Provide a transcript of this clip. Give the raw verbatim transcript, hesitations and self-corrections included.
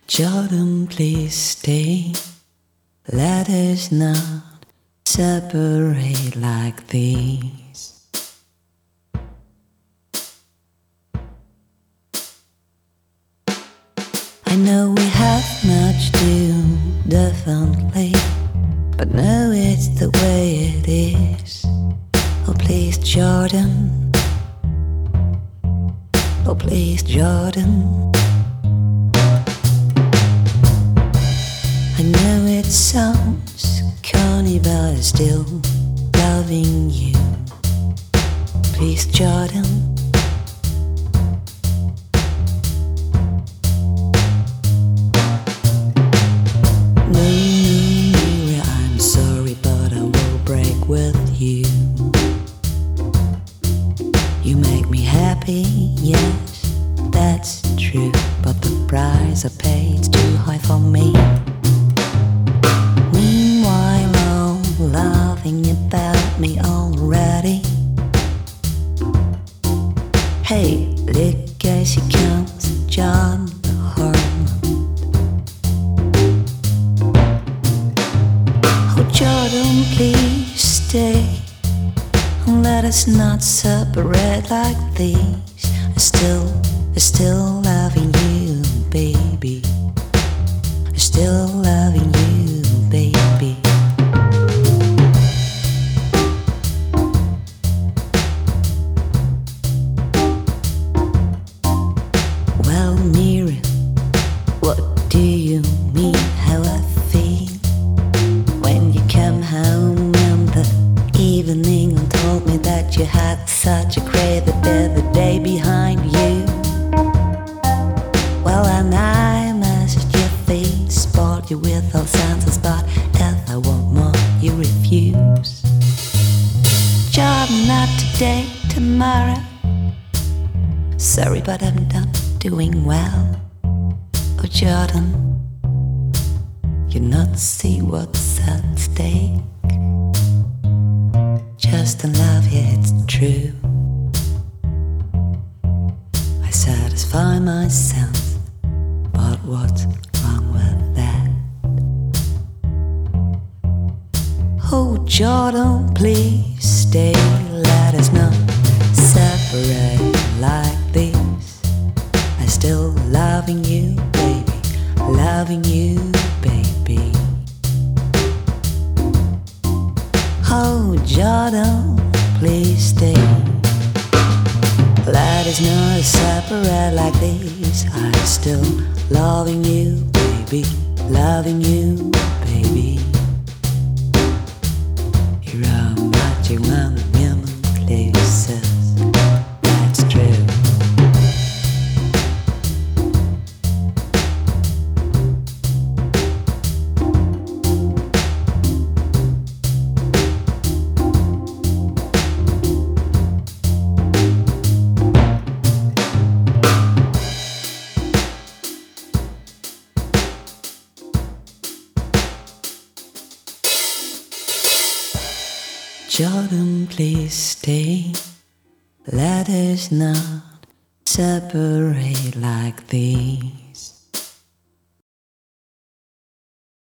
Jordan, please stay. Let us not separate like these. I know we have much to differently, but no, it's the way it is. Oh please, Jordan. Oh please, Jordan. I know it sounds corny, but I'm still loving you. Please, Jordan. No, no, no, I'm sorry, but I will break with you. You make me happy, yes, that's true, but the price I paid's too high for me. Meanwhile, all laughing about me already. Hey, look as he comes, John the Hornet. Oh, Jordan, please stay. Let us not separate like these. I still, I still loving you, baby. I still loving you, baby. Well, Mira, what do you mean how I feel when you come home in the evening and told me that you had such a great day behind you? Well, and I massaged your face, spoiled you with all senses, but if I want more, you refuse. Jordan, not today, tomorrow. Sorry, but I'm not doing well. Oh, Jordan, you not see what's at stake. Just in love, yeah, it's true. I satisfy myself, but what's wrong with that? Oh, Jordan, please stay. Let us not separate like this. I'm still loving you, baby. Loving you, baby. Oh, Jordan, please stay. Let us not separate like this. I'm still loving you, baby. Loving you, baby. You're a magic man of million places. That's true. Jordan, please stay. Let us not separate like these.